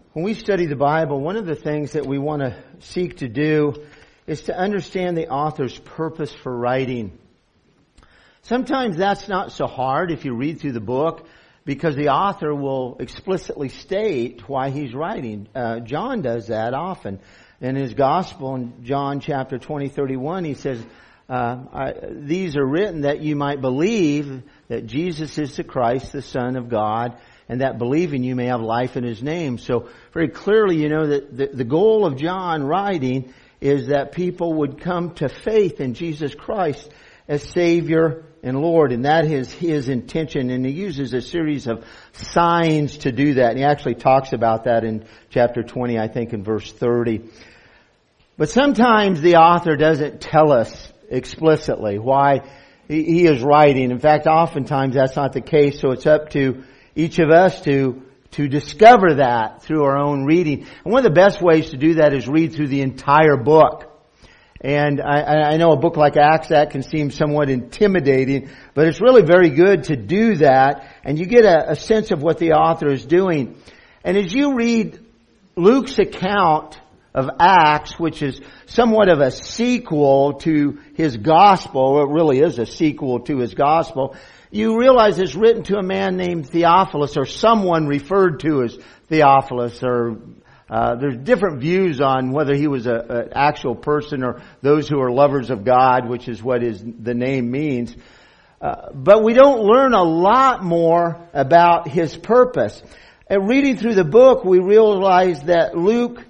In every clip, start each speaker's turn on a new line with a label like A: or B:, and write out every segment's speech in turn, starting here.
A: When we study the Bible, one of the things that we want to seek to do is to understand the author's purpose for writing. Sometimes that's not so hard if you read through the book, because the author will explicitly state why he's writing. John does that often. In his gospel, in John chapter 20:31, he says, these are written that you might believe that Jesus is the Christ, the Son of God, and that believing you may have life in His name. So very clearly, you know that the goal of John writing is that people would come to faith in Jesus Christ as Savior and Lord. And that is His intention. And He uses a series of signs to do that. And He actually talks about that in chapter 20, I think in verse 30. But sometimes the author doesn't tell us explicitly why he is writing. In fact, oftentimes that's not the case. So it's up to each of us to discover that through our own reading. And one of the best ways to do that is read through the entire book. And I know a book like Acts, that can seem somewhat intimidating, but it's really very good to do that, and you get a sense of what the author is doing. And as you read Luke's account of Acts, which is somewhat of a sequel to his gospel, it really is a sequel to his gospel, you realize it's written to a man named Theophilus, or someone referred to as Theophilus, or there's different views on whether he was an actual person or those who are lovers of God, which is what the name means. But we don't learn a lot more about his purpose. And reading through the book, we realize that Luke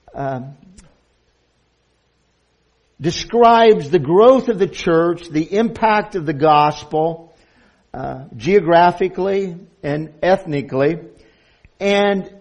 A: describes the growth of the church, the impact of the gospel, geographically and ethnically. And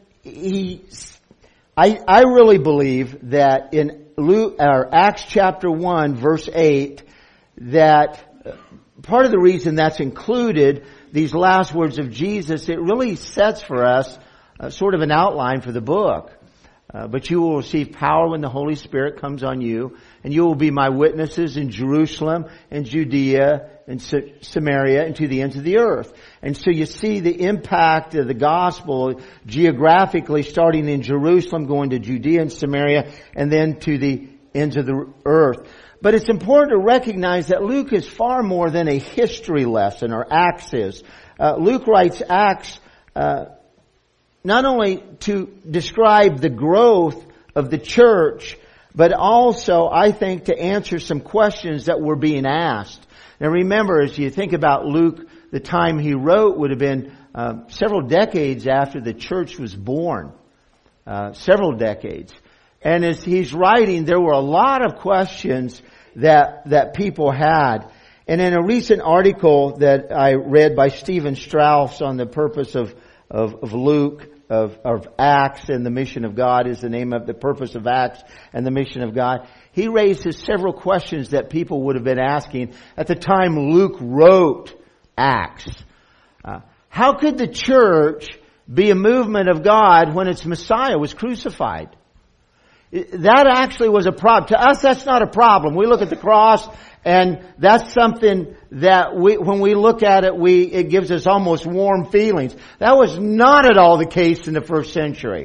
A: I really believe that in Acts chapter 1 verse 8, that part of the reason that's included, these last words of Jesus, it really sets for us sort of an outline for the book. But you will receive power when the Holy Spirit comes on you, and you will be my witnesses in Jerusalem and Judea and Samaria and to the ends of the earth. And so you see the impact of the gospel geographically, starting in Jerusalem, going to Judea and Samaria, and then to the ends of the earth. But it's important to recognize that Luke is far more than a history lesson, or Acts is. Luke writes Acts not only to describe the growth of the church, but also, I think, to answer some questions that were being asked. Now remember, as you think about Luke, the time he wrote would have been several decades after the church was born. Several decades. And as he's writing, there were a lot of questions that people had. And in a recent article that I read by Stephen Strauss on the purpose of Luke, of Acts and the mission of God is the name of the purpose of Acts and the mission of God. He raises several questions that people would have been asking at the time Luke wrote Acts. How could the church be a movement of God when its Messiah was crucified? That actually was a problem. To us, that's not a problem. We look at the cross, and that's something that when we look at it, it gives us almost warm feelings. That was not at all the case in the first century.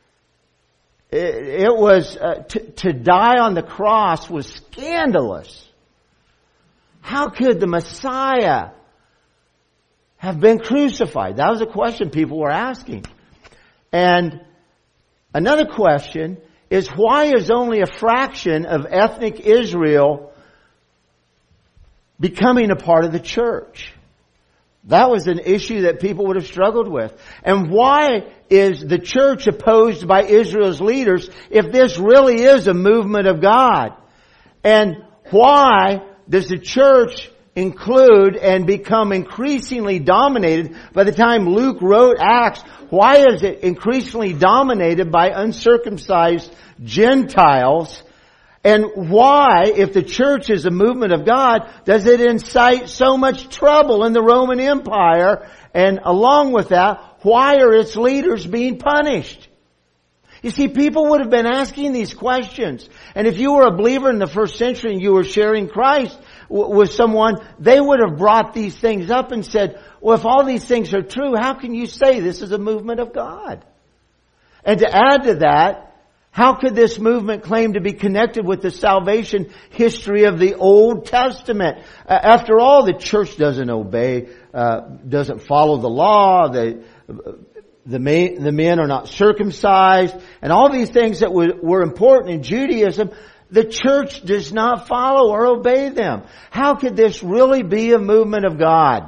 A: It was, to die on the cross was scandalous. How could the Messiah have been crucified? That was a question people were asking. And another question is, why is only a fraction of ethnic Israel becoming a part of the church? That was an issue that people would have struggled with. And why is the church opposed by Israel's leaders if this really is a movement of God? And why does the church include and become increasingly dominated? By the time Luke wrote Acts, why is it increasingly dominated by uncircumcised Gentiles? And why, if the church is a movement of God, does it incite so much trouble in the Roman Empire? And along with that, why are its leaders being punished? You see, people would have been asking these questions. And if you were a believer in the first century and you were sharing Christ with someone, they would have brought these things up and said, well, if all these things are true, how can you say this is a movement of God? And to add to that, how could this movement claim to be connected with the salvation history of the Old Testament? After all, the church doesn't obey, doesn't follow the law, the men are not circumcised, and all these things that were important in Judaism, the church does not follow or obey them. How could this really be a movement of God?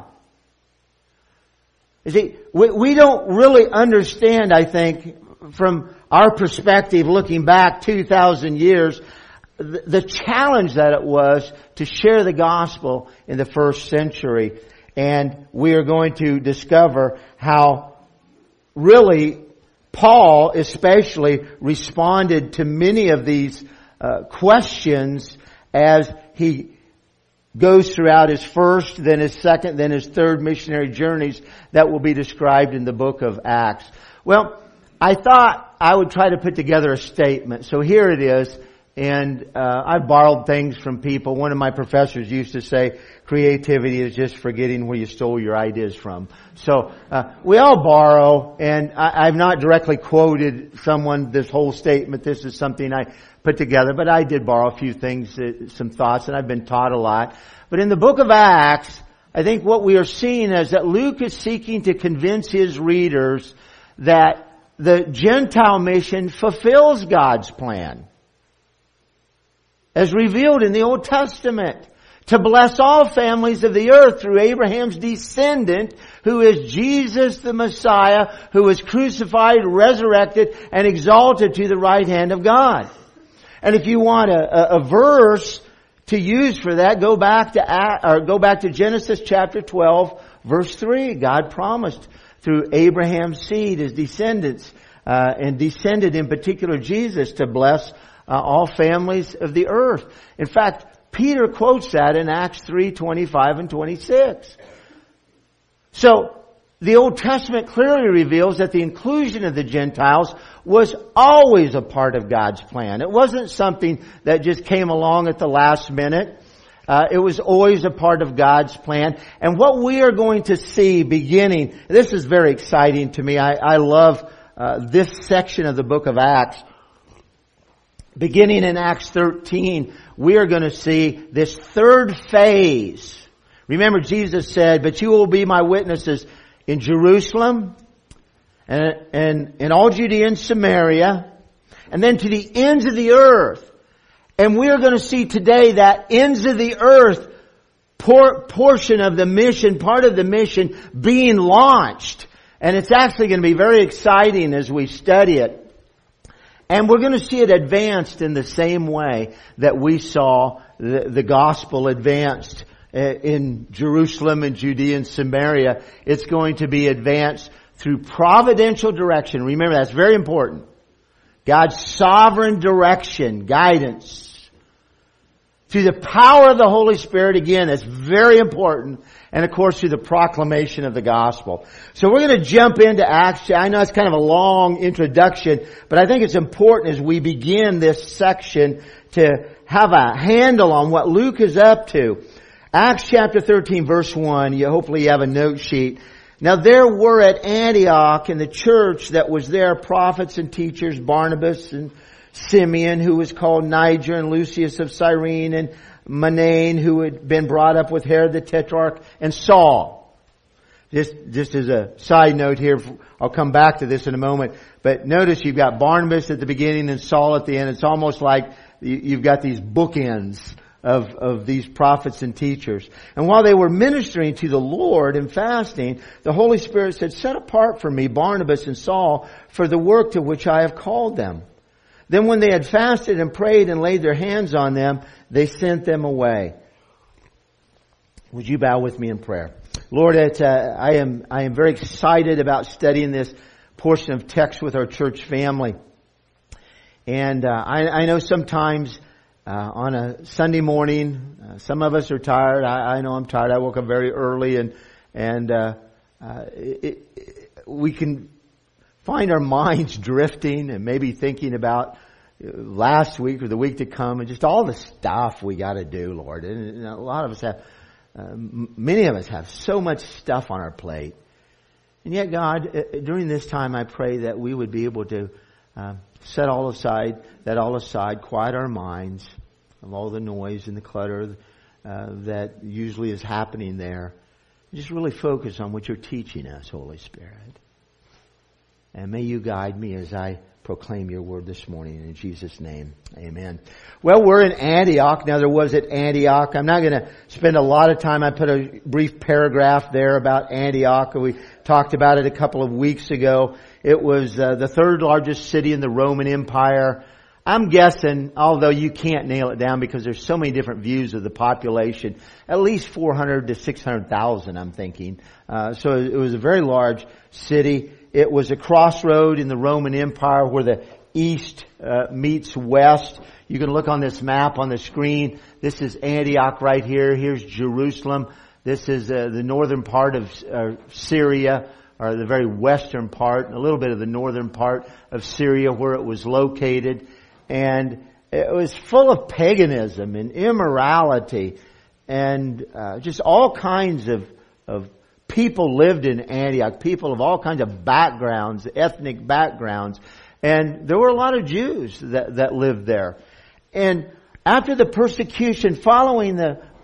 A: You see, we don't really understand, I think, from our perspective, looking back 2,000 years, the challenge that it was to share the gospel in the first century. And we are going to discover how really Paul especially responded to many of these questions as he goes throughout his first, then his second, then his third missionary journeys that will be described in the book of Acts. Well, I thought I would try to put together a statement. So here it is. And I borrowed things from people. One of my professors used to say, creativity is just forgetting where you stole your ideas from. So we all borrow, and I've not directly quoted someone this whole statement. This is something I put together, but I did borrow a few things, some thoughts, and I've been taught a lot. But in the book of Acts, I think what we are seeing is that Luke is seeking to convince his readers that the Gentile mission fulfills God's plan, as revealed in the Old Testament, to bless all families of the earth through Abraham's descendant, who is Jesus the Messiah, who was crucified, resurrected, and exalted to the right hand of God. And if you want a verse to use for that, go back to Genesis chapter 12, verse 3. God promised through Abraham's seed, his descendants, and descended in particular Jesus, to bless all families of the earth. In fact, Peter quotes that in Acts 3:25 and 26. So, the Old Testament clearly reveals that the inclusion of the Gentiles was always a part of God's plan. It wasn't something that just came along at the last minute. It was always a part of God's plan. And what we are going to see beginning, this is very exciting to me. I love this section of the book of Acts. Beginning in Acts 13, we are going to see this third phase. Remember, Jesus said, "But you will be my witnesses in Jerusalem and in all Judea and Samaria, and then to the ends of the earth." And we are going to see today that ends of the earth portion of the mission, part of the mission being launched. And it's actually going to be very exciting as we study it. And we're going to see it advanced in the same way that we saw the gospel advanced in Jerusalem and Judea and Samaria. It's going to be advanced through providential direction. Remember, that's very important. God's sovereign direction, guidance. Through the power of the Holy Spirit, again, that's very important. And of course, through the proclamation of the gospel. So we're going to jump into Acts. I know it's kind of a long introduction, but I think it's important as we begin this section to have a handle on what Luke is up to. Acts chapter 13, verse 1. Hopefully you have a note sheet. Now there were at Antioch in the church that was there prophets and teachers, Barnabas and Simeon, who was called Niger, and Lucius of Cyrene, and Manaen, who had been brought up with Herod the Tetrarch, and Saul. Just as a side note here, I'll come back to this in a moment, but notice you've got Barnabas at the beginning and Saul at the end. It's almost like you've got these bookends of these prophets and teachers. And while they were ministering to the Lord and fasting, the Holy Spirit said, "Set apart for me Barnabas and Saul for the work to which I have called them." Then when they had fasted and prayed and laid their hands on them, they sent them away. Would you bow with me in prayer? Lord, I am very excited about studying this portion of text with our church family. And I know sometimes on a Sunday morning, some of us are tired. I know I'm tired. I woke up very early, and we can find our minds drifting and maybe thinking about last week or the week to come and just all the stuff we got to do, Lord. And a lot of us have, many of us have so much stuff on our plate. And yet, God, during this time, I pray that we would be able to set all aside, quiet our minds of all the noise and the clutter that usually is happening there. Just really focus on what you're teaching us, Holy Spirit. And may you guide me as I proclaim your word this morning in Jesus' name. Amen. Well, we're in Antioch. Now, there was at Antioch. I'm not going to spend a lot of time. I put a brief paragraph there about Antioch. We talked about it a couple of weeks ago. It was the third largest city in the Roman Empire. I'm guessing, although you can't nail it down because there's so many different views of the population, at least 400 to 600,000, I'm thinking. So it was a very large city. It was a crossroad in the Roman Empire where the east meets west. You can look on this map on the screen. This is Antioch right here. Here's Jerusalem. This is the northern part of Syria, or the very western part, and a little bit of the northern part of Syria where it was located. And it was full of paganism and immorality, and just all kinds of people lived in Antioch. People of all kinds of backgrounds, ethnic backgrounds. And there were a lot of Jews that lived there. And after the persecution, following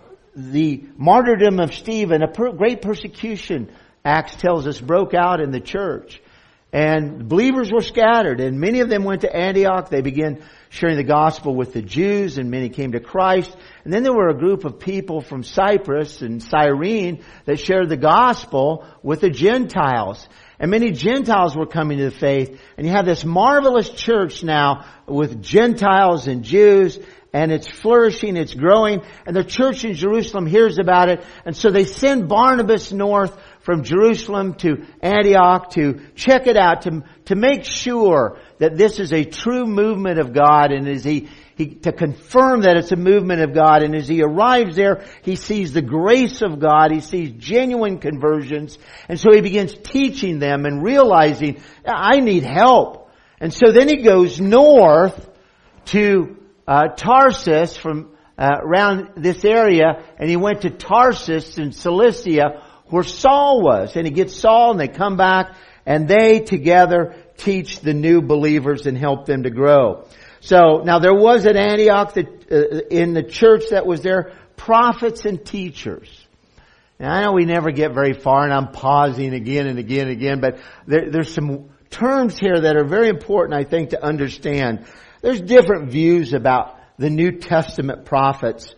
A: the martyrdom of Stephen, great persecution, Acts tells us, broke out in the church. And believers were scattered, and many of them went to Antioch. They began sharing the gospel with the Jews, and many came to Christ. And then there were a group of people from Cyprus and Cyrene that shared the gospel with the Gentiles. And many Gentiles were coming to the faith. And you have this marvelous church now with Gentiles and Jews, and it's flourishing, it's growing. And the church in Jerusalem hears about it. And so they send Barnabas north from Jerusalem to Antioch to check it out, to make sure that this is a true movement of God, and as he to confirm that it's a movement of God. And as he arrives there, he sees the grace of God, he sees genuine conversions, and so he begins teaching them and realizing, I need help. And so then he goes north to Tarsus from around this area, and he went to Tarsus in Cilicia, where Saul was. And he gets Saul, and they come back, and they together teach the new believers and help them to grow. So now there was at Antioch in the church that was there, prophets and teachers. Now I know we never get very far, and I'm pausing again and again and again, but there's some terms here that are very important, I think, to understand. There's different views about the New Testament prophets.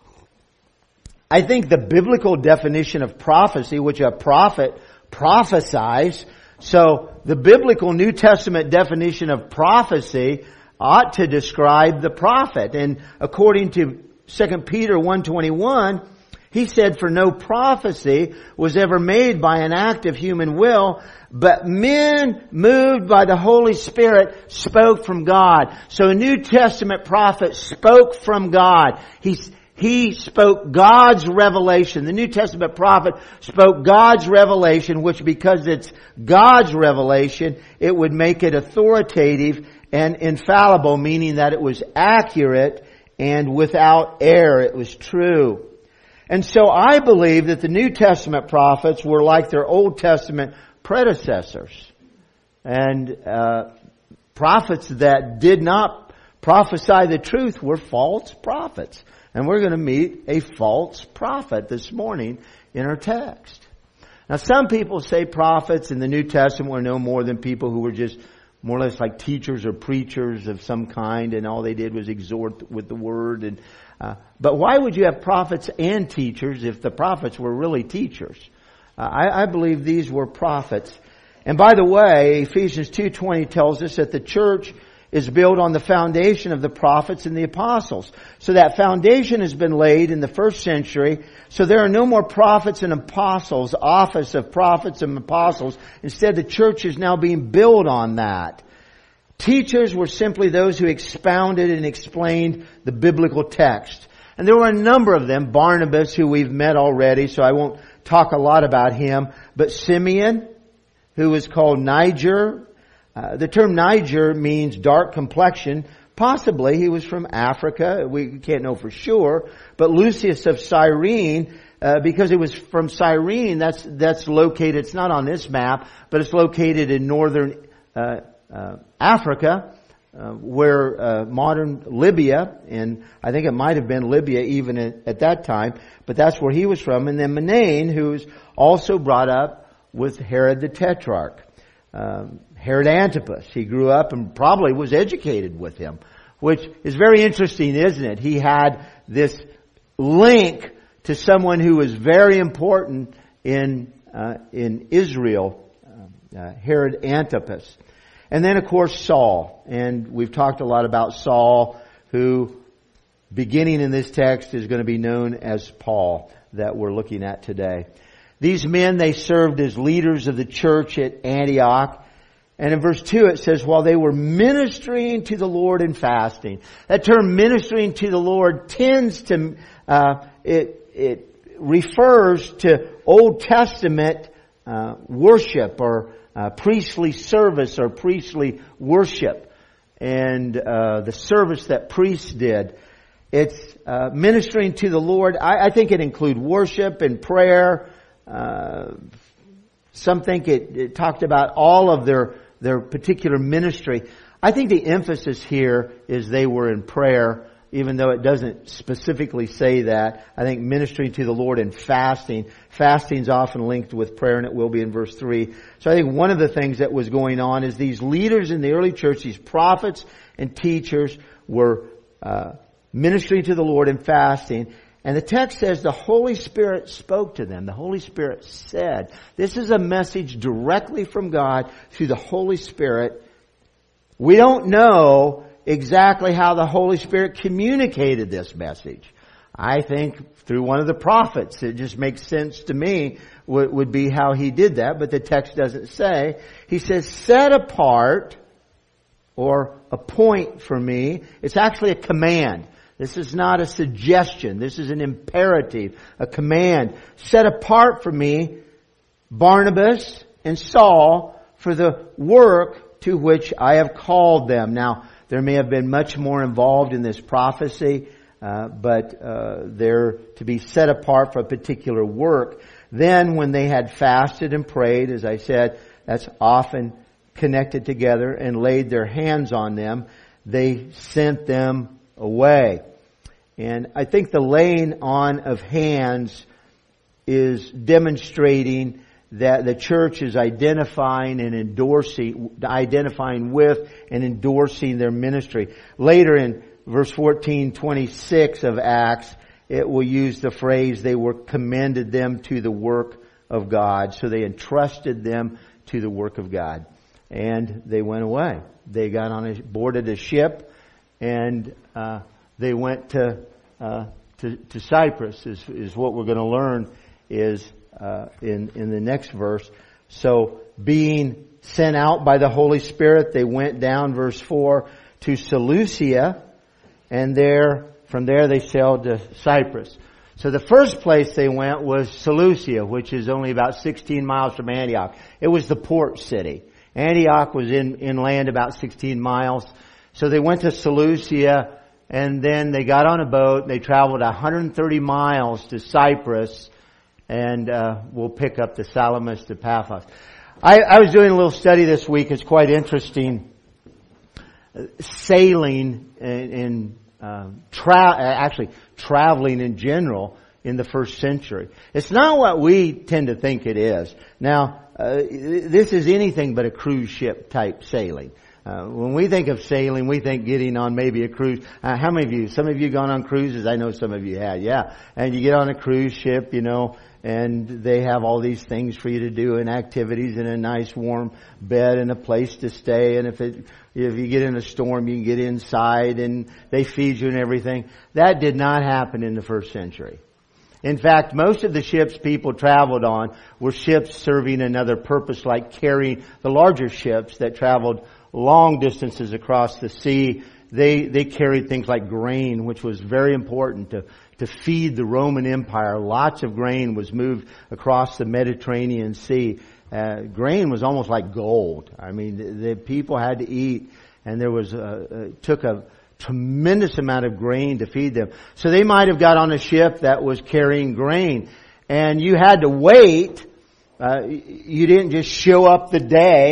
A: I think the biblical definition of prophecy, which a prophet prophesies, so the biblical New Testament definition of prophecy ought to describe the prophet. And according to 2 Peter 1:21, he said, for no prophecy was ever made by an act of human will, but men moved by the Holy Spirit spoke from God. So a New Testament prophet spoke from God. He spoke God's revelation. The New Testament prophet spoke God's revelation, which because it's God's revelation, it would make it authoritative and infallible, meaning that it was accurate and without error. It was true. And so I believe that the New Testament prophets were like their Old Testament predecessors. And prophets that did not prophesy the truth were false prophets. And we're going to meet a false prophet this morning in our text. Now some people say prophets in the New Testament were no more than people who were just more or less like teachers or preachers of some kind, and all they did was exhort with the word. And but why would you have prophets and teachers if the prophets were really teachers? I believe these were prophets. And by the way, Ephesians 2:20 tells us that the church is built on the foundation of the prophets and the apostles. So that foundation has been laid in the first century. So there are no more prophets and apostles, office of prophets and apostles. Instead, the church is now being built on that. Teachers were simply those who expounded and explained the biblical text. And there were a number of them. Barnabas, who we've met already, so I won't talk a lot about him. But Simeon, who was called Niger. The term Niger means dark complexion. Possibly he was from Africa. We can't know for sure. But Lucius of Cyrene, because he was from Cyrene, that's located, it's not on this map, but it's located in northern Africa, where modern Libya, and I think it might have been Libya even at that time, but that's where he was from. And then Manaen, who's also brought up with Herod the Tetrarch. Herod Antipas, he grew up and probably was educated with him, which is very interesting, isn't it? He had this link to someone who was very important in Israel, Herod Antipas. And then, of course, Saul. And we've talked a lot about Saul, who, beginning in this text, is going to be known as Paul, that we're looking at today. These men, they served as leaders of the church at Antioch. And in verse 2 it says, while they were ministering to the Lord and fasting. That term, ministering to the Lord, tends to, it refers to Old Testament worship, or priestly service, or priestly worship, and the service that priests did. It's ministering to the Lord. I think it includes worship and prayer. Some think it talked about all of their particular ministry. I think the emphasis here is they were in prayer, even though it doesn't specifically say that. I think ministering to the Lord and fasting. Fasting is often linked with prayer, and it will be in verse 3. So I think one of the things that was going on is these leaders in the early church, these prophets and teachers, were ministering to the Lord and fasting. And the text says the Holy Spirit spoke to them. The Holy Spirit said. This is a message directly from God through the Holy Spirit. We don't know exactly how the Holy Spirit communicated this message. I think through one of the prophets. It just makes sense to me would be how he did that, but the text doesn't say. He says, set apart, or appoint for me. It's actually a command. This is not a suggestion. This is an imperative, a command. Set apart for me Barnabas and Saul for the work to which I have called them. Now, there may have been much more involved in this prophecy, but they're to be set apart for a particular work. Then when they had fasted and prayed, as I said, that's often connected together, and laid their hands on them, they sent them away. And I think the laying on of hands is demonstrating that the church is identifying with and endorsing their ministry. Later in verse 14:26 of Acts, it will use the phrase, they were commended them to the work of God. So they entrusted them to the work of God. And they went away. They got boarded a ship, and they went to Cyprus. Is what we're going to learn is in the next verse. So being sent out by the Holy Spirit, they went down, verse 4, to Seleucia, and from there they sailed to Cyprus. So the first place they went was Seleucia, which is only about 16 miles from Antioch. It was the port city. Antioch was inland about 16 miles. So they went to Seleucia, and then they got on a boat. They traveled 130 miles to Cyprus, and we'll pick up the Salamis to Paphos. I was doing a little study this week. It's quite interesting. Sailing and traveling in general in the first century. It's not what we tend to think it is. Now, this is anything but a cruise ship type sailing. When we think of sailing, we think getting on maybe a cruise. How many of you? Some of you gone on cruises? I know some of you had. Yeah. And you get on a cruise ship, and they have all these things for you to do and activities and a nice warm bed and a place to stay. And if you get in a storm, you can get inside and they feed you and everything. That did not happen in the first century. In fact, most of the ships people traveled on were ships serving another purpose, like carrying the larger ships that traveled long distances across the sea. They carried things like grain, which was very important to feed the Roman Empire. Lots of grain was moved across the Mediterranean Sea. Grain was almost like gold. I mean, the people had to eat, and there was took a tremendous amount of grain to feed them. So they might have got on a ship that was carrying grain, and you had to wait. You didn't just show up the day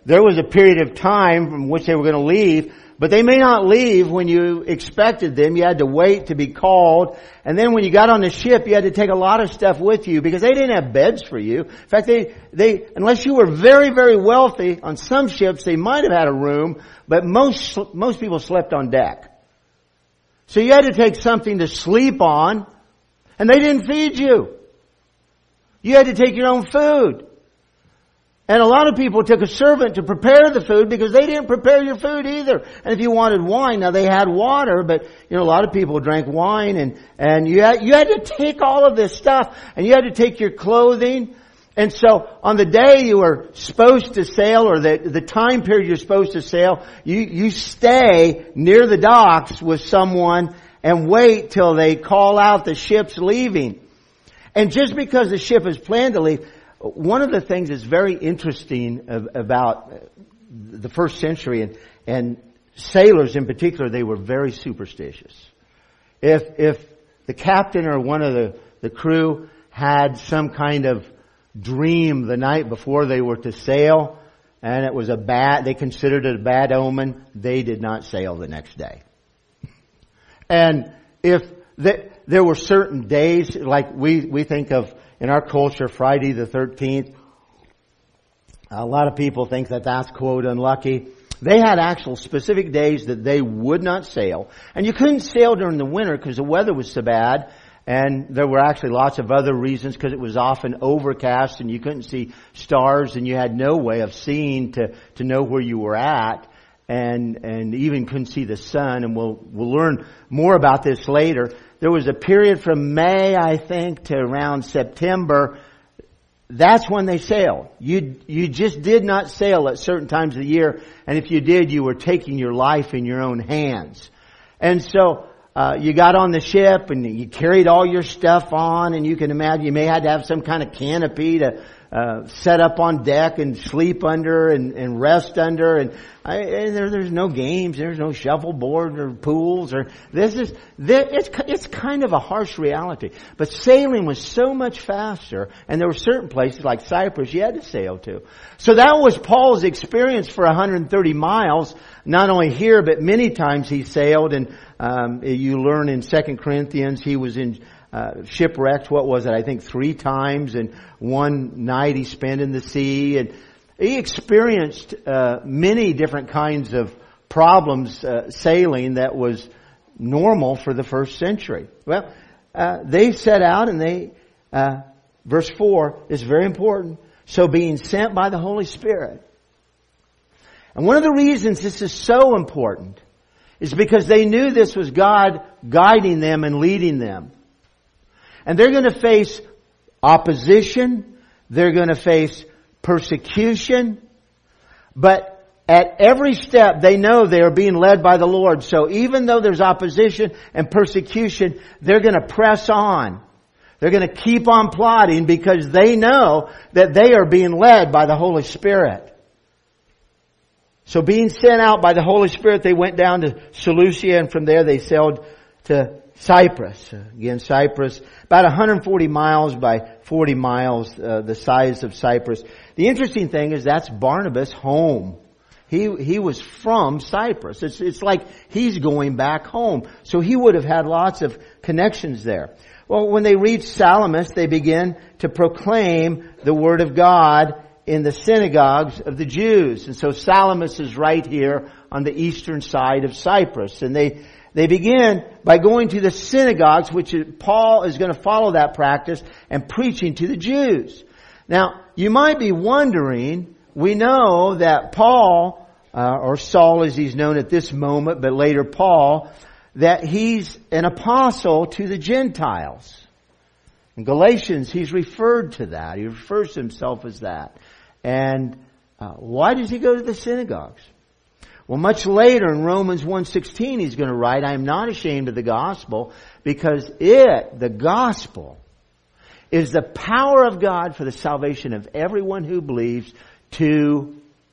A: there was a period of time from which they were going to leave, but they may not leave when you expected them. You had to wait to be called. And then when you got on the ship, you had to take a lot of stuff with you because they didn't have beds for you. In fact, they unless you were very, very wealthy, on some ships they might have had a room, but most people slept on deck. So you had to take something to sleep on, and they didn't feed you. You had to take your own food. And a lot of people took a servant to prepare the food because they didn't prepare your food either. And if you wanted wine, now they had water, but a lot of people drank wine and you had to take all of this stuff, and you had to take your clothing. And so on the day you were supposed to sail, or the time period you're supposed to sail, you stay near the docks with someone and wait till they call out the ship's leaving. And just because the ship is planned to leave, one of the things that's very interesting about the first century and sailors in particular, they were very superstitious. If the captain or one of the crew had some kind of dream the night before they were to sail, and it was they considered it a bad omen, they did not sail the next day. And if there were certain days, like we think of in our culture, Friday the 13th, a lot of people think that that's, quote, unlucky. They had actual specific days that they would not sail. And you couldn't sail during the winter because the weather was so bad. And there were actually lots of other reasons, because it was often overcast and you couldn't see stars and you had no way of seeing to know where you were at. And even couldn't see the sun. And we'll learn more about this later. There was a period from May, I think, to around September. That's when they sailed. You just did not sail at certain times of the year. And if you did, you were taking your life in your own hands. And so, you got on the ship and you carried all your stuff on, and you can imagine you may have to have some kind of canopy to set up on deck and sleep under and rest under. And there's no games, there's no shuffleboard or pools or it's kind of a harsh reality. But sailing was so much faster, and there were certain places like Cyprus you had to sail to. So that was Paul's experience for 130 miles. Not only here, but many times he sailed. And you learn in 2 Corinthians he was in shipwrecked, I think 3 times, and one night he spent in the sea. And he experienced many different kinds of problems sailing that was normal for the first century. Well, they set out, and verse 4 is very important. So being sent by the Holy Spirit. And one of the reasons this is so important is because they knew this was God guiding them and leading them. And they're going to face opposition. They're going to face persecution. But at every step, they know they are being led by the Lord. So even though there's opposition and persecution, they're going to press on. They're going to keep on plodding because they know that they are being led by the Holy Spirit. So being sent out by the Holy Spirit, they went down to Seleucia, and from there they sailed to Cyprus. Again, Cyprus, about 140 miles by 40 miles, the size of Cyprus. The interesting thing is that's Barnabas' home. He was from Cyprus. It's like he's going back home. So he would have had lots of connections there. Well, when they reached Salamis, they began to proclaim the Word of God in the synagogues of the Jews. And so Salamis is right here on the eastern side of Cyprus. And they begin by going to the synagogues, which Paul is going to follow that practice, and preaching to the Jews. Now, you might be wondering, we know that Paul, or Saul as he's known at this moment, but later Paul, that he's an apostle to the Gentiles. In Galatians, he's referred to that. He refers to himself as that. And why does he go to the synagogues? Well, much later in Romans 1:16, he's going to write, I am not ashamed of the gospel, because the gospel, is the power of God for the salvation of everyone who believes, to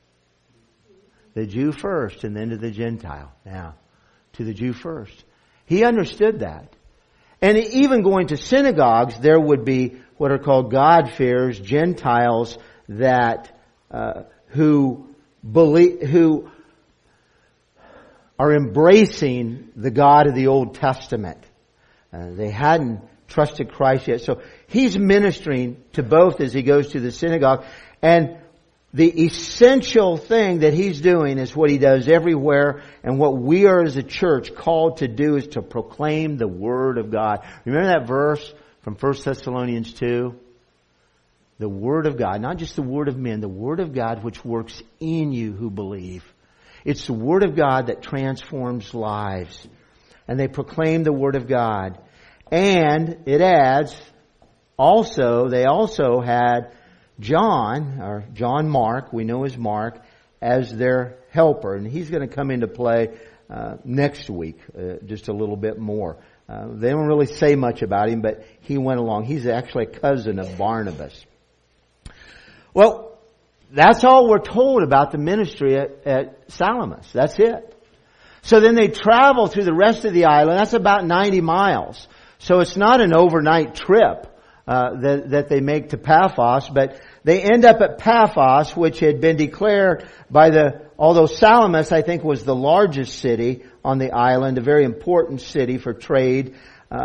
A: the Jew first and then to the Gentile. Now, to the Jew first. He understood that. And even going to synagogues, there would be what are called God-fearers, Gentiles, that who who are embracing the God of the Old Testament. They hadn't trusted Christ yet. So he's ministering to both as he goes to the synagogue. And the essential thing that he's doing is what he does everywhere, and what we are as a church called to do is to proclaim the Word of God. Remember that verse from 1 Thessalonians 2? The Word of God, not just the Word of men, the Word of God which works in you who believe. It's the Word of God that transforms lives. And they proclaim the Word of God. And it adds, they also had John Mark, we know as Mark, as their helper. And he's going to come into play next week, just a little bit more. They don't really say much about him, but he went along. He's actually a cousin of Barnabas. Well, that's all we're told about the ministry at Salamis. That's it. So then they travel through the rest of the island. That's about 90 miles. So it's not an overnight trip that they make to Paphos, but they end up at Paphos, which had been declared although Salamis, I think, was the largest city on the island, a very important city for trade.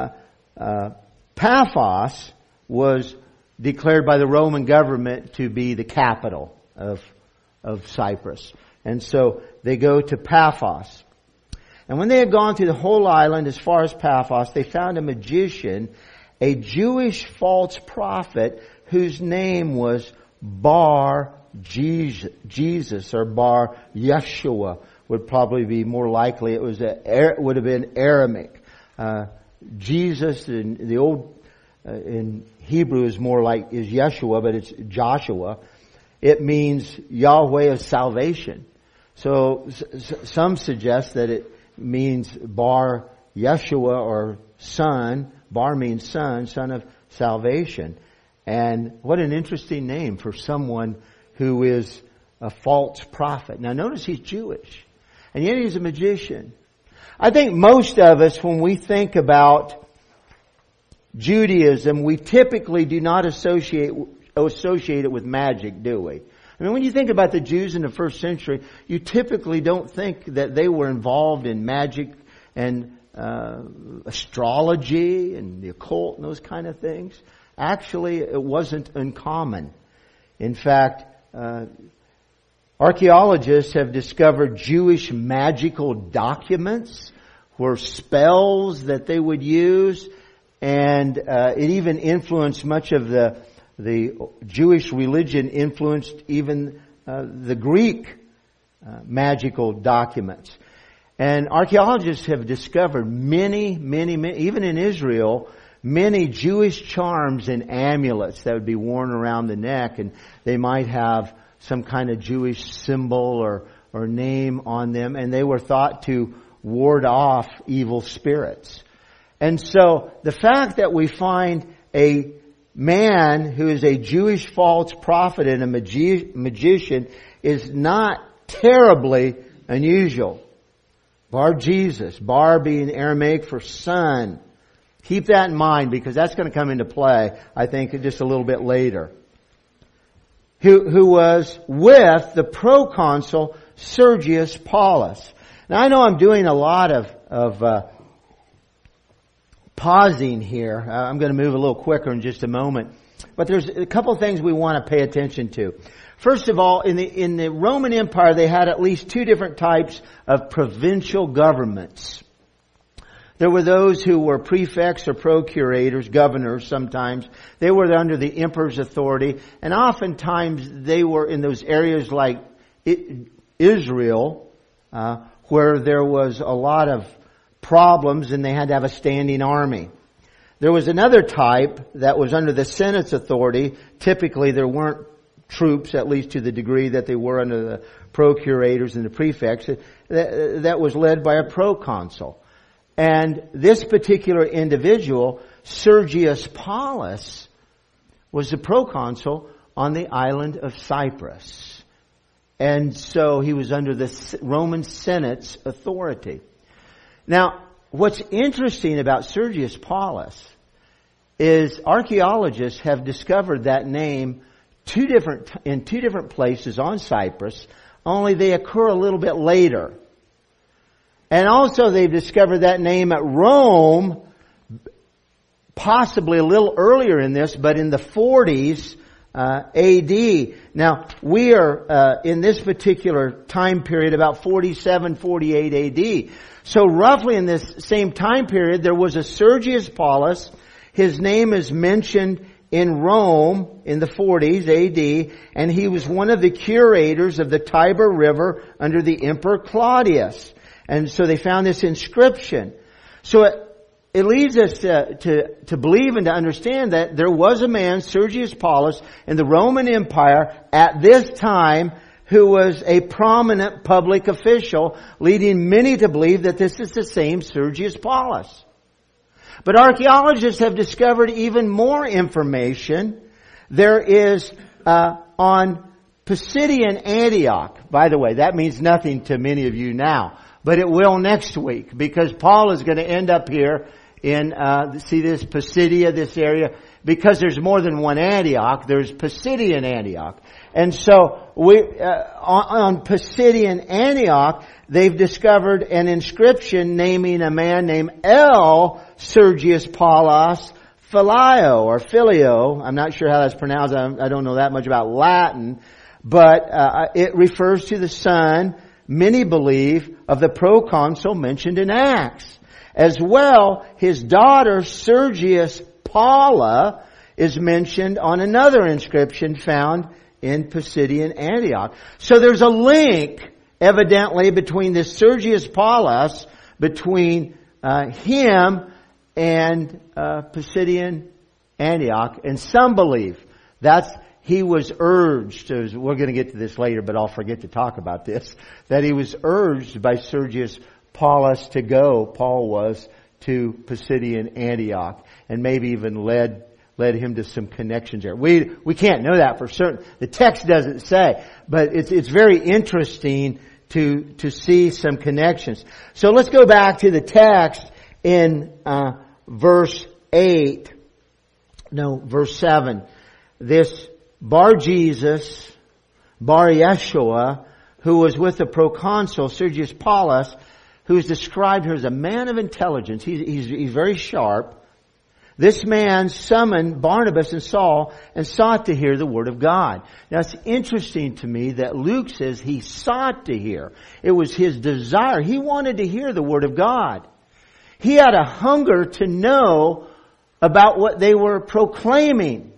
A: Paphos was declared by the Roman government to be the capital of Cyprus. And so they go to Paphos. And when they had gone through the whole island as far as Paphos, they found a magician, a Jewish false prophet, whose name was Bar Jesus, or Bar Yeshua would probably be more likely. It would have been Aramaic. Jesus in Hebrew is Yeshua, but it's Joshua. It means Yahweh of salvation. So some suggest that it means Bar Yeshua, or son. Bar means son of salvation. And what an interesting name for someone who is a false prophet. Now notice he's Jewish, and yet he's a magician. I think most of us, when we think about Judaism, we typically do not associate it with magic, do we? I mean, when you think about the Jews in the first century, you typically don't think that they were involved in magic and astrology and the occult and those kind of things. Actually, it wasn't uncommon. In fact, archaeologists have discovered Jewish magical documents were spells that they would use, and it even influenced much of the Jewish religion, influenced even the Greek magical documents. And archaeologists have discovered many, even in Israel, many Jewish charms and amulets that would be worn around the neck, and they might have some kind of Jewish symbol or name on them, and they were thought to ward off evil spirits. And so the fact that we find a man who is a Jewish false prophet and a magician is not terribly unusual. Bar Jesus, Bar being Aramaic for son. Keep that in mind, because that's going to come into play, I think, just a little bit later. Who was with the proconsul Sergius Paulus. Now I know I'm doing a lot of pausing here. I'm going to move a little quicker in just a moment. But there's a couple of things we want to pay attention to. First of all, in the Roman Empire, they had at least two different types of provincial governments. There were those who were prefects or procurators, governors sometimes. They were under the emperor's authority, and oftentimes they were in those areas like Israel, where there was a lot of problems and they had to have a standing army. There was another type that was under the Senate's authority. Typically there weren't troops, at least to the degree that they were under the procurators and the prefects. That was led by a proconsul. And this particular individual, Sergius Paulus, was the proconsul on the island of Cyprus. And so he was under the Roman Senate's authority. Now, what's interesting about Sergius Paulus is archaeologists have discovered that name in two different places on Cyprus, only they occur a little bit later. And also they've discovered that name at Rome, possibly a little earlier in this, but in the 40s AD. Now, we are in this particular time period about 47, 48 AD. So roughly in this same time period, there was a Sergius Paulus. His name is mentioned in Rome in the 40s AD, and he was one of the curators of the Tiber River under the Emperor Claudius. And so they found this inscription. So it leads us to believe and to understand that there was a man, Sergius Paulus, in the Roman Empire at this time who was a prominent public official, leading many to believe that this is the same Sergius Paulus. But archaeologists have discovered even more information. There is on Pisidian Antioch. By the way, that means nothing to many of you now, but it will next week, because Paul is going to end up here in, see this Pisidia, this area, because there's more than one Antioch. There's Pisidian Antioch. And so on Pisidian Antioch, they've discovered an inscription naming a man named L. Sergius Paulus Filio, or Filio. I'm not sure how that's pronounced. I don't know that much about Latin, but it refers to the son, many believe, of the proconsul mentioned in Acts. As well, his daughter Sergius Paula is mentioned on another inscription found in Pisidian Antioch. So there's a link, evidently, between this Sergius Paulus, between him and Pisidian Antioch. And some believe he was urged, we're going to get to this later, but I'll forget to talk about this, that he was urged by Sergius Paulus to go, Paul was, to Pisidian Antioch, and maybe even led him to some connections there. We can't know that for certain. The text doesn't say, but it's very interesting to see some connections. So let's go back to the text in verse 7. This Bar Yeshua, who was with the proconsul Sergius Paulus, who is described here as a man of intelligence. He's very sharp. This man summoned Barnabas and Saul and sought to hear the word of God. Now it's interesting to me that Luke says he sought to hear. It was his desire. He wanted to hear the word of God. He had a hunger to know about what they were proclaiming.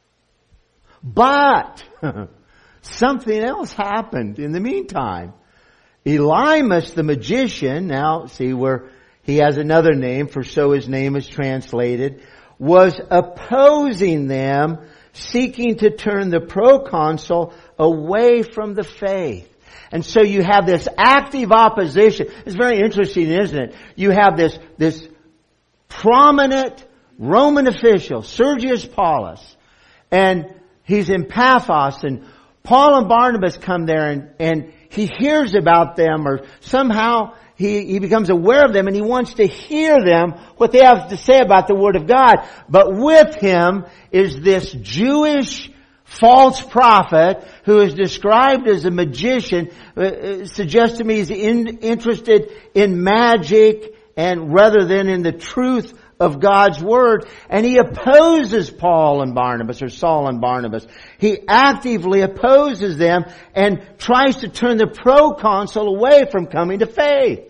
A: But something else happened in the meantime. Elymas the magician, now see where he has another name, for so his name is translated, was opposing them, seeking to turn the proconsul away from the faith. And so you have this active opposition. It's very interesting, isn't it? You have this prominent Roman official, Sergius Paulus, and he's in Paphos, and Paul and Barnabas come there, and he hears about them, or somehow he becomes aware of them, and he wants to hear them, what they have to say about the Word of God. But with him is this Jewish false prophet who is described as a magician. Suggests to me he's interested in magic and rather than in the truth of God's Word. And he opposes Paul and Barnabas, or Saul and Barnabas. He actively opposes them and tries to turn the proconsul away from coming to faith.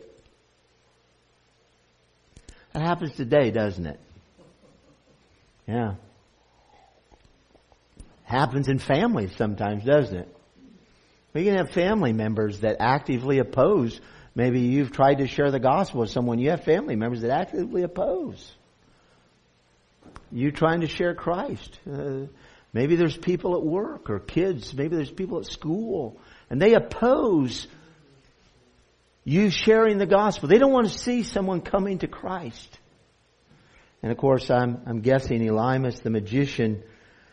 A: That happens today, doesn't it? Yeah. Happens in families sometimes, doesn't it? We can have family members that actively oppose. Maybe you've tried to share the gospel with someone. You have family members that actively oppose you trying to share Christ. Maybe there's people at work or kids. Maybe there's people at school, and they oppose you sharing the gospel. They don't want to see someone coming to Christ. And of course, I'm guessing Elymas the magician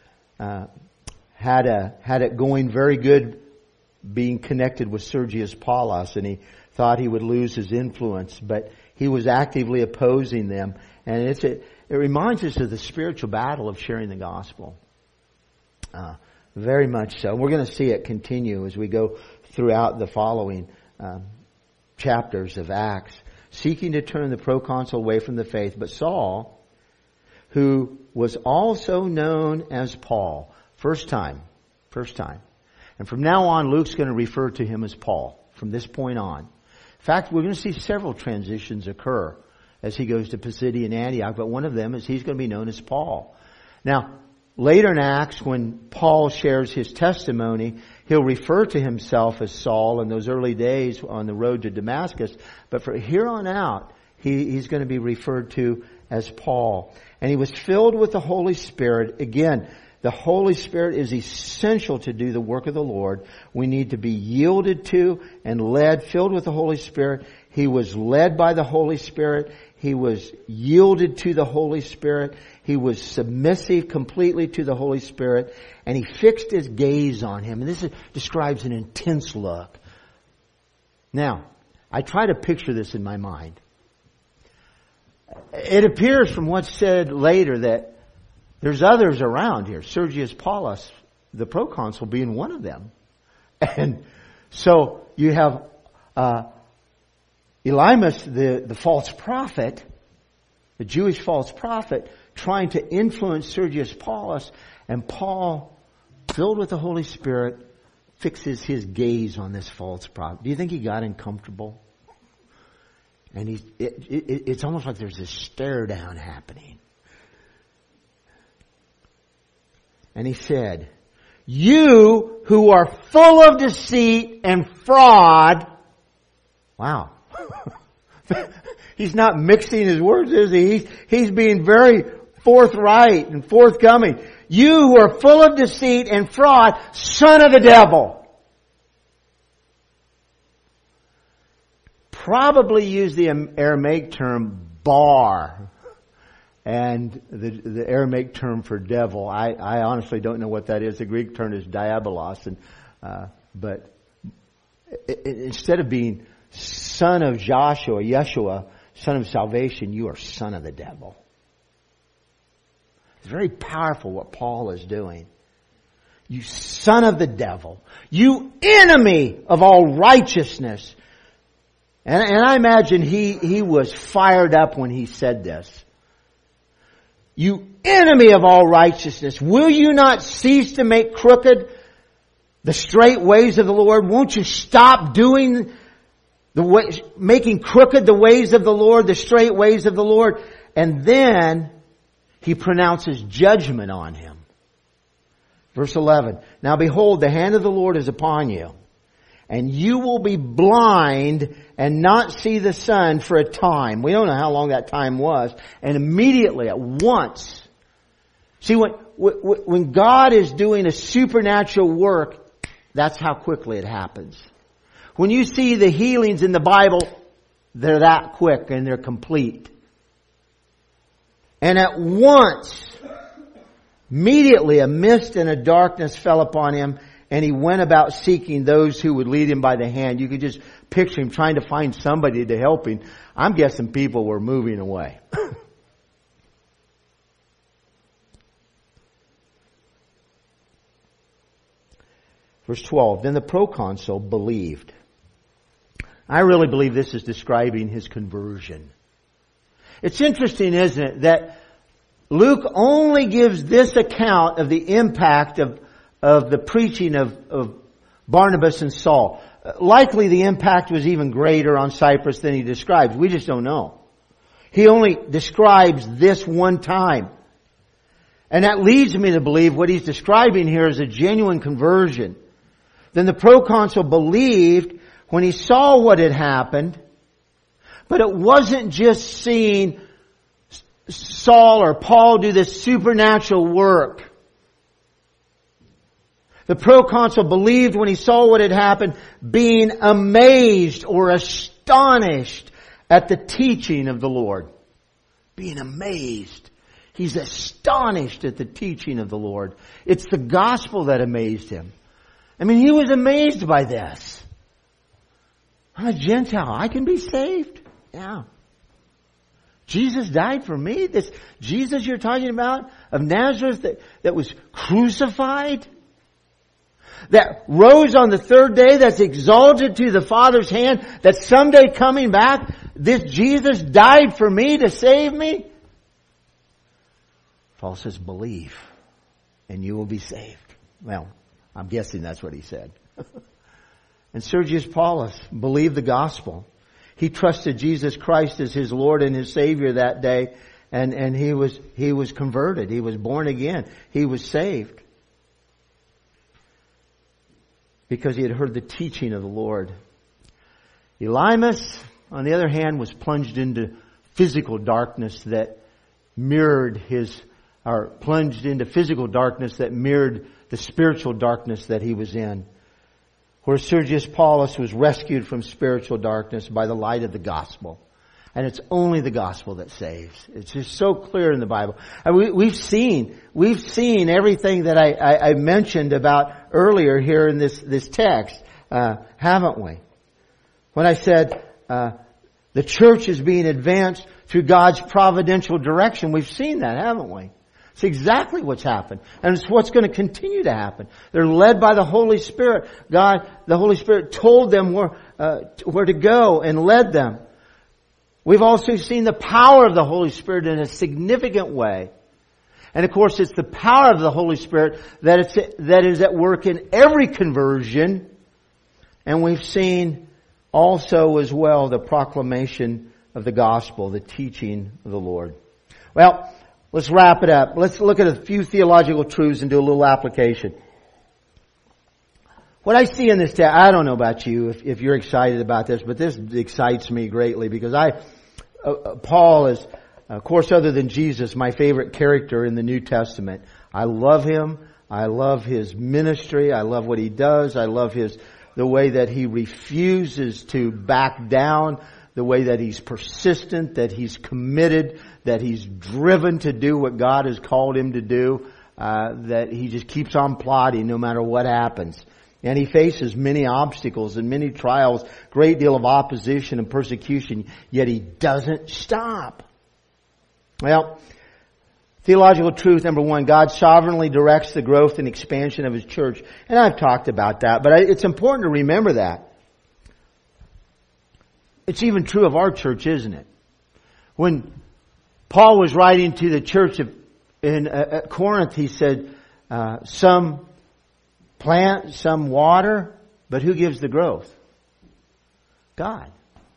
A: had it going very good, being connected with Sergius Paulus, and he thought he would lose his influence, but he was actively opposing them. And it reminds us of the spiritual battle of sharing the gospel. Very much so. We're going to see it continue as we go throughout the following chapters of Acts, seeking to turn the proconsul away from the faith. But Saul, who was also known as Paul, first time. And from now on, Luke's going to refer to him as Paul from this point on. In fact, we're going to see several transitions occur as he goes to Pisidian Antioch, but one of them is he's going to be known as Paul. Now, later in Acts, when Paul shares his testimony, he'll refer to himself as Saul in those early days on the road to Damascus. But from here on out, he's going to be referred to as Paul. And he was filled with the Holy Spirit. Again, the Holy Spirit is essential to do the work of the Lord. We need to be yielded to and led, filled with the Holy Spirit. He was led by the Holy Spirit. He was yielded to the Holy Spirit. He was submissive completely to the Holy Spirit. And he fixed his gaze on him. And this describes an intense look. Now, I try to picture this in my mind. It appears from what's said later that there's others around here. Sergius Paulus, the proconsul, being one of them. And so you have Elymas, the false prophet, the Jewish false prophet, trying to influence Sergius Paulus. And Paul, filled with the Holy Spirit, fixes his gaze on this false prophet. Do you think he got uncomfortable? And it's almost like there's this stare down happening. And he said, "You who are full of deceit and fraud." Wow. He's not mixing his words, is he? He's being very forthright and forthcoming. "You who are full of deceit and fraud, son of the devil." Probably use the Aramaic term bar. And the Aramaic term for devil, I honestly don't know what that is. The Greek term is diabolos. But instead of being son of Joshua, Yeshua, son of salvation, you are son of the devil. It's very powerful what Paul is doing. You son of the devil. You enemy of all righteousness. And I imagine he was fired up when he said this. "You enemy of all righteousness, will you not cease to make crooked the straight ways of the Lord? Won't you stop doing making crooked the ways of the Lord, the straight ways of the Lord?" And then he pronounces judgment on him. Verse 11, "Now behold, the hand of the Lord is upon you, and you will be blind and not see the sun for a time." We don't know how long that time was. And immediately, at once. See, when God is doing a supernatural work, that's how quickly it happens. When you see the healings in the Bible, they're that quick and they're complete. And at once, immediately, a mist and a darkness fell upon him, and he went about seeking those who would lead him by the hand. You could just picture him trying to find somebody to help him. I'm guessing people were moving away. Verse 12, "Then the proconsul believed." I really believe this is describing his conversion. It's interesting, isn't it, that Luke only gives this account of the impact of the preaching of Barnabas and Saul. Likely the impact was even greater on Cyprus than he describes. We just don't know. He only describes this one time. And that leads me to believe what he's describing here is a genuine conversion. Then the proconsul believed when he saw what had happened, but it wasn't just seeing Saul or Paul do this supernatural work. The proconsul believed when he saw what had happened, being amazed or astonished at the teaching of the Lord. Being amazed. He's astonished at the teaching of the Lord. It's the gospel that amazed him. I mean, he was amazed by this. I'm a Gentile. I can be saved. Yeah. Jesus died for me. This Jesus you're talking about of Nazareth that was crucified. that rose on the third day, that's exalted to the Father's hand, that's someday coming back. This Jesus died for me to save me. Paul says, believe and you will be saved. Well, I'm guessing that's what he said. And Sergius Paulus believed the gospel. He trusted Jesus Christ as his Lord and his Savior that day. And he was converted. He was born again. He was saved. Because he had heard the teaching of the Lord. Elymas, on the other hand, was plunged into physical darkness that mirrored plunged into physical darkness that mirrored the spiritual darkness that he was in. Where Sergius Paulus was rescued from spiritual darkness by the light of the gospel. And it's only the gospel that saves. It's just so clear in the Bible. We've seen everything that I mentioned about earlier here in this text, haven't we? When I said the church is being advanced through God's providential direction, we've seen that, haven't we? It's exactly what's happened. And it's what's going to continue to happen. They're led by the Holy Spirit. The Holy Spirit told them where to go and led them. We've also seen the power of the Holy Spirit in a significant way. And of course, it's the power of the Holy Spirit that is at work in every conversion. And we've seen also as well the proclamation of the gospel, the teaching of the Lord. Well, let's wrap it up. Let's look at a few theological truths and do a little application. What I see in this text, I don't know about you if you're excited about this, but this excites me greatly because Paul is, of course, other than Jesus, my favorite character in the New Testament. I love him. I love his ministry. I love what he does. I love the way that he refuses to back down, the way that he's persistent, that he's committed, that he's driven to do what God has called him to do, that he just keeps on plodding no matter what happens. And he faces many obstacles and many trials, great deal of opposition and persecution, yet he doesn't stop. Well, theological truth number one, God sovereignly directs the growth and expansion of His church. And I've talked about that, but it's important to remember that. It's even true of our church, isn't it? When Paul was writing to the church in Corinth, he said, some plant, some water, but who gives the growth? God.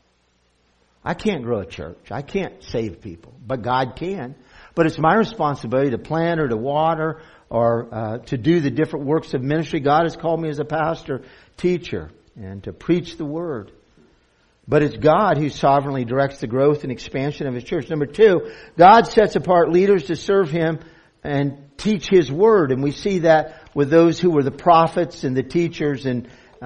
A: I can't grow a church. I can't save people, but God can. But it's my responsibility to plant or to water or to do the different works of ministry. God has called me as a pastor, teacher, and to preach the Word. But it's God who sovereignly directs the growth and expansion of His church. Number two, God sets apart leaders to serve Him and teach His Word. And we see that with those who were the prophets and the teachers in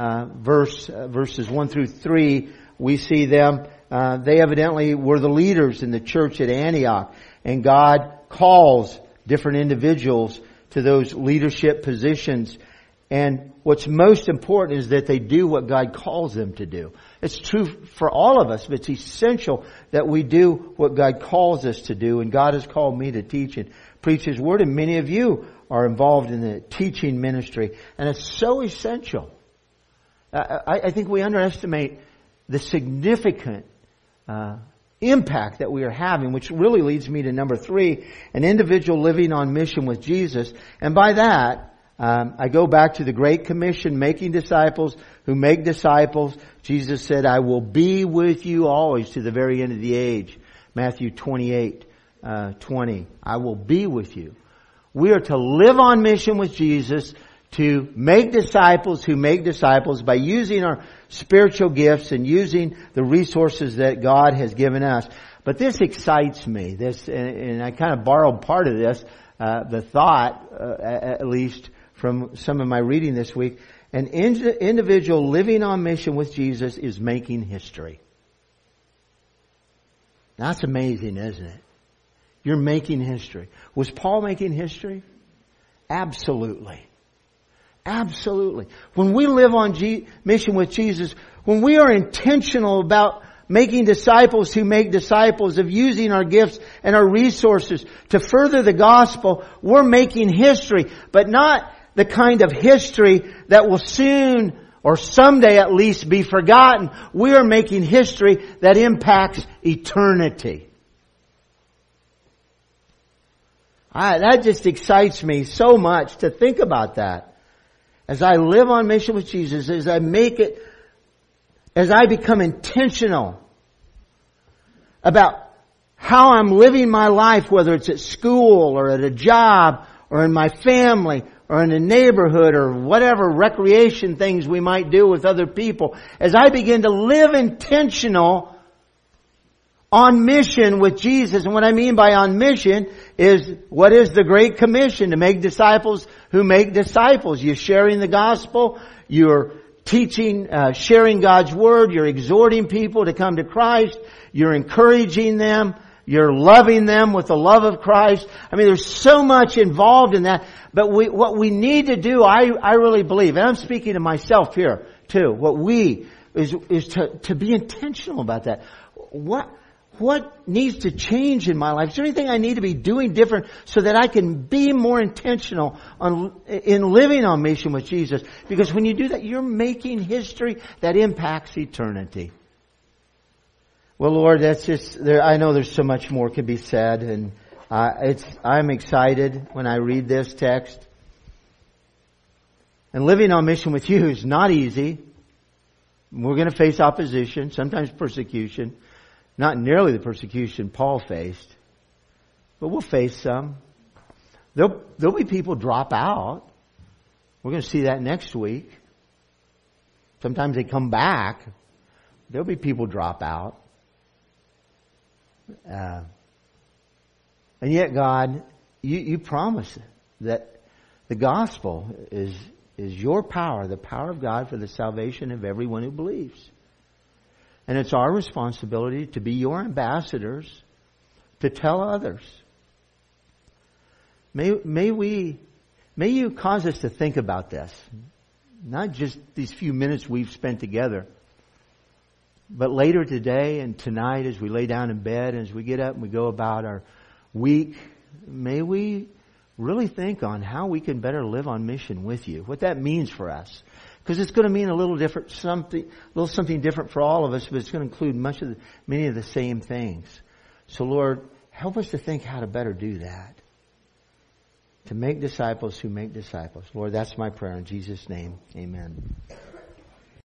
A: verses 1 through 3. We see them. They evidently were the leaders in the church at Antioch. And God calls different individuals to those leadership positions. And what's most important is that they do what God calls them to do. It's true for all of us, but it's essential that we do what God calls us to do. And God has called me to teach and preach His Word. And many of you are involved in the teaching ministry. And it's so essential. I think we underestimate the significant impact that we are having, which really leads me to number 3, an individual living on mission with Jesus. And by that, I go back to the Great Commission, making disciples who make disciples. Jesus said, I will be with you always to the very end of the age. Matthew 28:20. I will be with you. We are to live on mission with Jesus, to make disciples who make disciples by using our spiritual gifts and using the resources that God has given us. But this excites me. And I kind of borrowed part of this, the thought, at least from some of my reading this week. An individual living on mission with Jesus is making history. That's amazing, isn't it? You're making history. Was Paul making history? Absolutely. Absolutely. When we live on mission with Jesus, when we are intentional about making disciples who make disciples, of using our gifts and our resources to further the gospel, we're making history. But not the kind of history that will soon or someday at least be forgotten. We are making history that impacts eternity. That just excites me so much to think about that. As I live on mission with Jesus, as I become intentional about how I'm living my life, whether it's at school or at a job or in my family or in a neighborhood or whatever recreation things we might do with other people. As I begin to live intentional on mission with Jesus. And what I mean by on mission is, what is the Great Commission? To make disciples who make disciples. You're sharing the gospel. You're teaching, sharing God's Word. You're exhorting people to come to Christ. You're encouraging them. You're loving them with the love of Christ. I mean, there's so much involved in that. But what we need to do, I really believe, and I'm speaking to myself here too, is to be intentional about that. What needs to change in my life? Is there anything I need to be doing different so that I can be more intentional in living on mission with Jesus? Because when you do that, you're making history that impacts eternity. Well, Lord, that's just there. I know there's so much more could be said, and I'm excited when I read this text. And living on mission with you is not easy. We're going to face opposition, sometimes persecution. Not nearly the persecution Paul faced, but we'll face some. There'll be people drop out. We're going to see that next week. Sometimes they come back. There'll be people drop out. And yet, God, you promise that the gospel is your power, the power of God for the salvation of everyone who believes. And it's our responsibility to be your ambassadors, to tell others. May you cause us to think about this. Not just these few minutes we've spent together, but later today and tonight as we lay down in bed and as we get up and we go about our week, may we really think on how we can better live on mission with you, what that means for us. Because it's going to mean a little something different for all of us, but it's going to include many of the same things. So Lord, help us to think how to better do that. To make disciples who make disciples. Lord, that's my prayer in Jesus' name. Amen.